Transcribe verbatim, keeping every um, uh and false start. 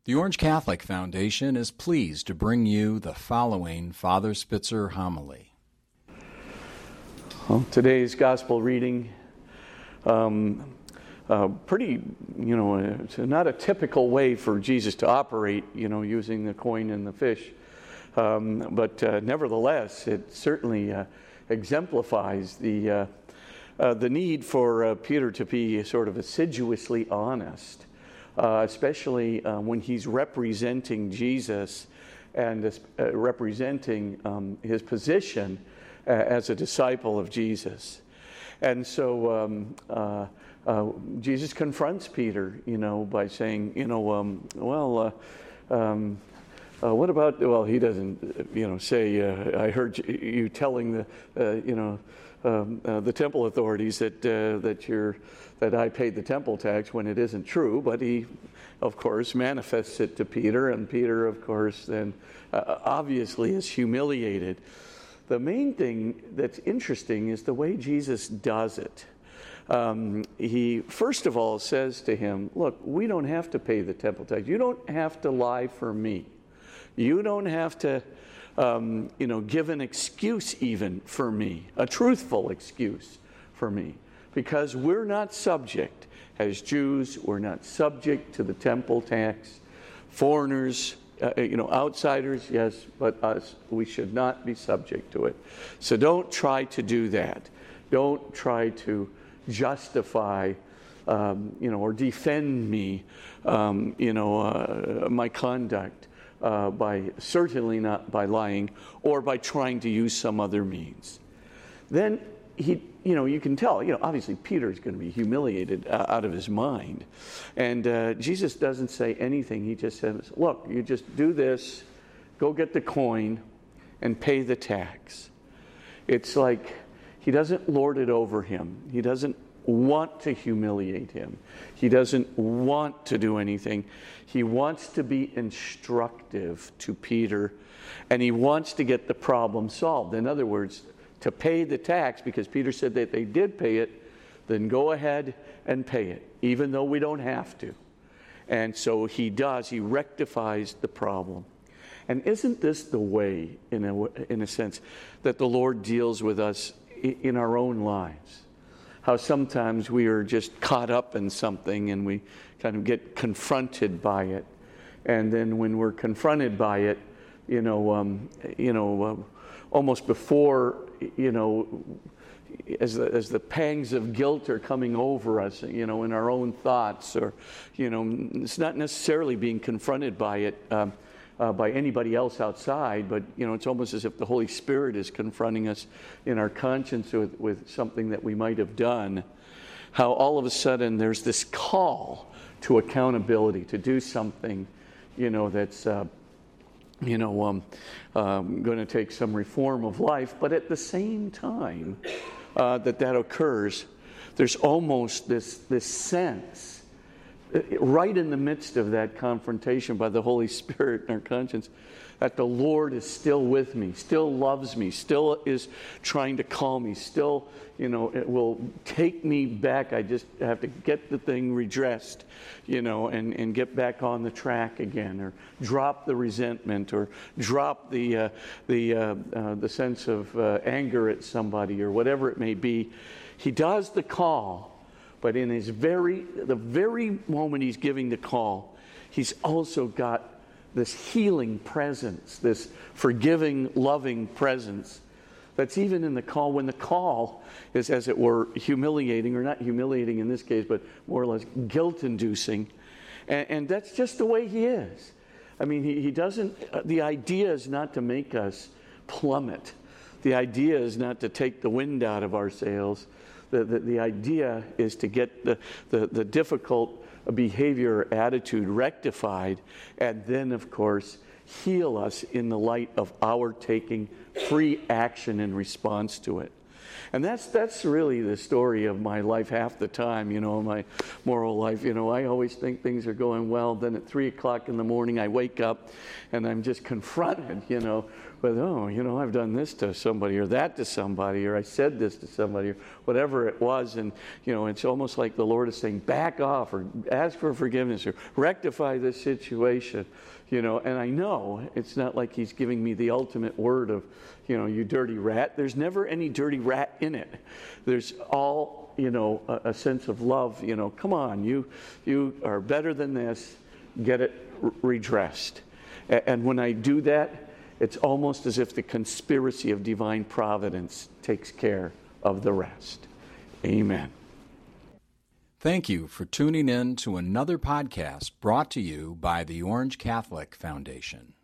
The Orange Catholic Foundation is pleased to bring you the following Father Spitzer homily. Well, today's gospel reading, um, uh, pretty, you know, it's not a typical way for Jesus to operate, you know, using the coin and the fish. Um, but uh, nevertheless, it certainly uh, exemplifies the uh, uh, the need for uh, Peter to be sort of assiduously honest. Uh, especially uh, when he's representing Jesus and uh, representing um, his position uh, as a disciple of Jesus. And so um, uh, uh, Jesus confronts Peter, you know, by saying, you know, um, well, uh, um, uh, what about, well, he doesn't, you know, say, uh, I heard you telling the, uh, you know, Um, uh, the temple authorities that uh, that you're that I paid the temple tax when it isn't true, but he, of course, manifests it to Peter, and Peter, of course, then uh, obviously is humiliated. The main thing that's interesting is the way Jesus does it. Um, he first of all says to him, "Look, we don't have to pay the temple tax. You don't have to lie for me. You don't have to." Um, you know, give an excuse even for me, a truthful excuse for me, because we're not subject, as Jews, we're not subject to the temple tax. Foreigners, uh, you know, outsiders, yes, but us, we should not be subject to it. So don't try to do that. Don't try to justify, um, you know, or defend me, um, you know, uh, my conduct. Uh, by certainly not by lying or by trying to use some other means. Then he, you know, you can tell, you know, obviously Peter is going to be humiliated uh, out of his mind. And uh, Jesus doesn't say anything. He just says, look, you just do this, go get the coin and pay the tax. It's like he doesn't lord it over him. He doesn't want to humiliate him. He doesn't want to do anything. He wants to be instructive to Peter, and he wants to get the problem solved. In other words, to pay the tax, because Peter said that they did pay it, then go ahead and pay it, even though we don't have to. And so he does. He rectifies the problem. And isn't this the way, in a, in a sense, that the Lord deals with us in our own lives? How sometimes we are just caught up in something and we kind of get confronted by it. And then when we're confronted by it, you know, um, you know, uh, almost before, you know, as the, as the pangs of guilt are coming over us, you know, in our own thoughts, or, you know, it's not necessarily being confronted by it, um, Uh, by anybody else outside, but you know, it's almost as if the Holy Spirit is confronting us in our conscience with, with something that we might have done. How all of a sudden there's this call to accountability, to do something, you know, that's uh, you know um, um, going to take some reform of life. But at the same time uh, that that occurs, there's almost this this sense, right in the midst of that confrontation by the Holy Spirit in our conscience, that the Lord is still with me, still loves me, still is trying to call me, still, you know, it will take me back. I just have to get the thing redressed, you know, and, and get back on the track again, or drop the resentment, or drop the uh, the uh, uh, the sense of uh, anger at somebody, or whatever it may be. He does the call. But in his very, the very moment he's giving the call, he's also got this healing presence, this forgiving, loving presence that's even in the call, when the call is, as it were, humiliating, or not humiliating in this case, but more or less guilt-inducing. And, and that's just the way he is. I mean, he, he doesn't, uh, the idea is not to make us plummet. The idea is not to take the wind out of our sails. The, the, the idea is to get the, the, the difficult behavior or attitude rectified, and then, of course, heal us in the light of our taking free action in response to it. And that's that's really the story of my life half the time, you know, my moral life. You know, I always think things are going well. Then at three o'clock in the morning, I wake up and I'm just confronted, you know, with, oh, you know, I've done this to somebody or that to somebody, or I said this to somebody, or whatever it was. And, you know, it's almost like the Lord is saying, back off or ask for forgiveness or rectify this situation, you know. And I know it's not like he's giving me the ultimate word of, you know, you dirty rat. There's never any dirty rat in it. There's all, you know, a, a sense of love, you know, come on, you, you are better than this, get it r- redressed. A- and when I do that, it's almost as if the conspiracy of divine providence takes care of the rest. Amen. Thank you for tuning in to another podcast brought to you by the Orange Catholic Foundation.